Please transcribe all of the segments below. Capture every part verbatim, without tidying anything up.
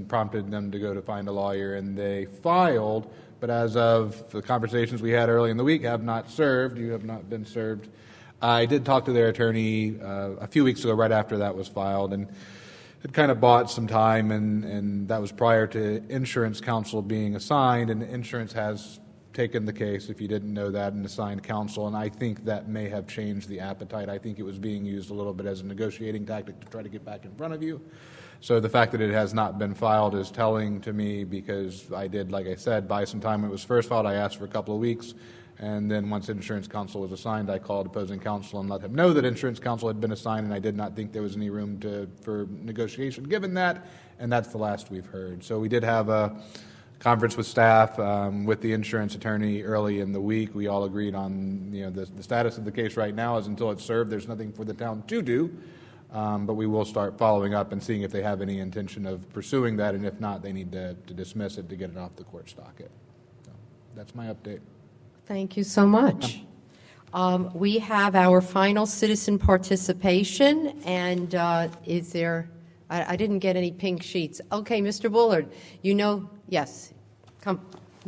prompted them to go to find a lawyer, and they filed, but as of the conversations we had early in the week, have not served. You have not been served. I did talk to their attorney uh, a few weeks ago, right after that was filed, and it kind of bought some time, and, and that was prior to insurance counsel being assigned, and insurance has taken the case, if you didn't know that, and assigned counsel, and I think that may have changed the appetite. I think it was being used a little bit as a negotiating tactic to try to get back in front of you. So the fact that it has not been filed is telling to me, because I did, like I said, buy some time when it was first filed. I asked for a couple of weeks. And then once insurance counsel was assigned, I called opposing counsel and let him know that insurance counsel had been assigned, and I did not think there was any room to, for negotiation given that, and that's the last we've heard. So we did have a conference with staff, um, with the insurance attorney early in the week. We all agreed on, you know, the, the status of the case right now is until it's served, there's nothing for the town to do, um, but we will start following up and seeing if they have any intention of pursuing that, and if not, they need to, to dismiss it to get it off the court docket. So that's my update. Thank you so much. Um, we have our final citizen participation, and uh, is there, I, I didn't get any pink sheets. Okay, Mister Bullard, you know, yes, come.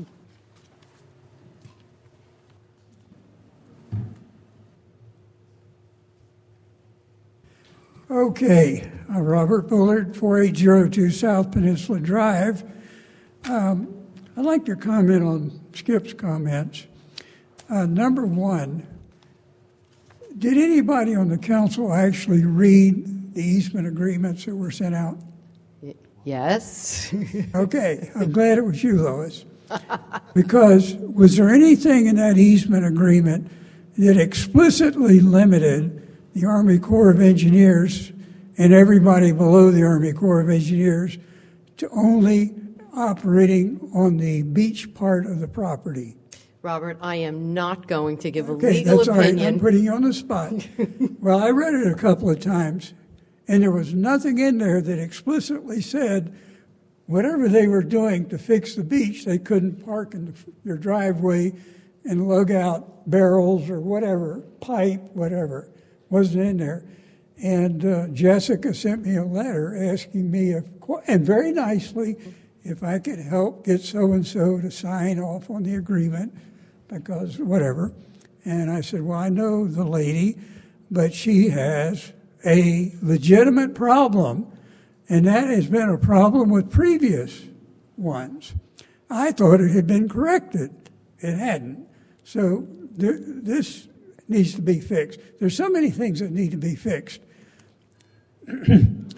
Okay, uh, Robert Bullard, forty-eight oh two South Peninsula Drive. Um, I'd like to comment on Skip's comments. Uh, number one, did anybody on the council actually read the easement agreements that were sent out? Yes. Okay, I'm glad it was you, Lois. Because was there anything in that easement agreement that explicitly limited the Army Corps of Engineers and everybody below the Army Corps of Engineers to only operating on the beach part of the property? Robert, I am not going to give a okay, legal that's opinion. All right. I'm putting you on the spot. Well, I read it a couple of times, and there was nothing in there that explicitly said whatever they were doing to fix the beach, they couldn't park in the, their driveway and lug out barrels or whatever, pipe, whatever, wasn't in there. And uh, Jessica sent me a letter asking me, if, and very nicely, if I could help get so-and-so to sign off on the agreement, because whatever. And I said, well, I know the lady, but she has a legitimate problem, and that has been a problem with previous ones. I thought it had been corrected. It hadn't. So th- this needs to be fixed. There's so many things that need to be fixed. Do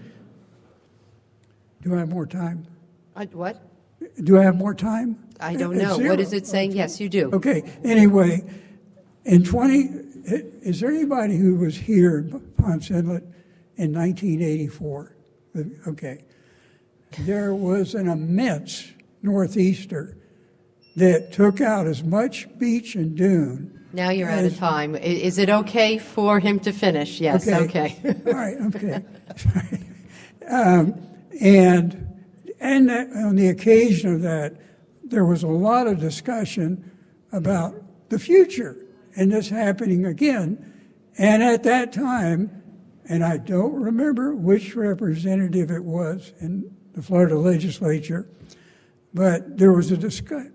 I have more time? Uh, what? Do I have more time? I don't know. Zero. What is it saying? Yes, you do. Okay. Anyway, in twenty, is there anybody who was here in Ponce Inlet in nineteen eighty-four? Okay. There was an immense northeaster that took out as much beach and dune. Now you're out of time. Is it okay for him to finish? Yes, okay. okay. All right, okay. Sorry. Um, and and that, on the occasion of that, there was a lot of discussion about the future and this happening again. And at that time, and I don't remember which representative it was in the Florida legislature, but there was a discussion.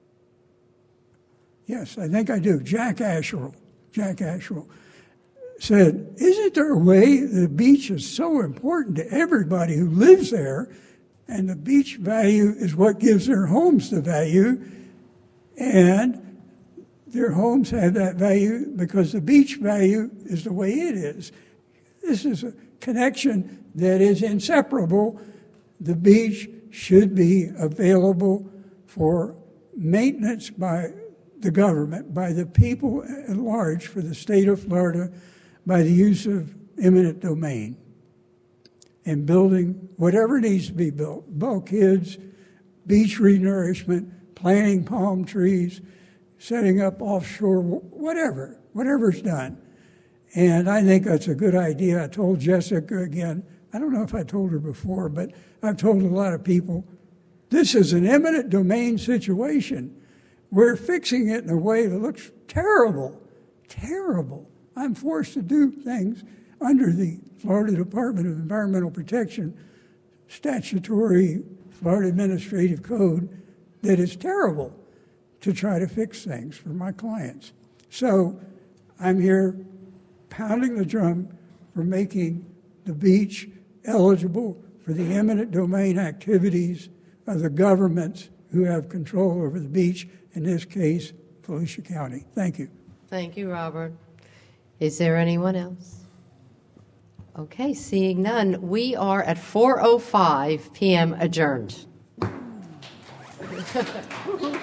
Yes, I think I do. Jack Asherle, Jack Asherle said, isn't there a way the beach is so important to everybody who lives there, and the beach value is what gives their homes the value, and their homes have that value because the beach value is the way it is. This is a connection that is inseparable. The beach should be available for maintenance by the government, by the people at large, for the state of Florida, by the use of eminent domain and building whatever needs to be built, bulkheads, beach renourishment, planting palm trees, setting up offshore, whatever, whatever's done. And I think that's a good idea. I told Jessica again, I don't know if I told her before, but I've told a lot of people, this is an eminent domain situation. We're fixing it in a way that looks terrible, terrible. I'm forced to do things under the Florida Department of Environmental Protection statutory Florida Administrative Code that is terrible to try to fix things for my clients. So I'm here pounding the drum for making the beach eligible for the eminent domain activities of the governments who have control over the beach, in this case, Volusia County. Thank you. Thank you, Robert. Is there anyone else? Okay, seeing none, we are at four oh five p.m. adjourned.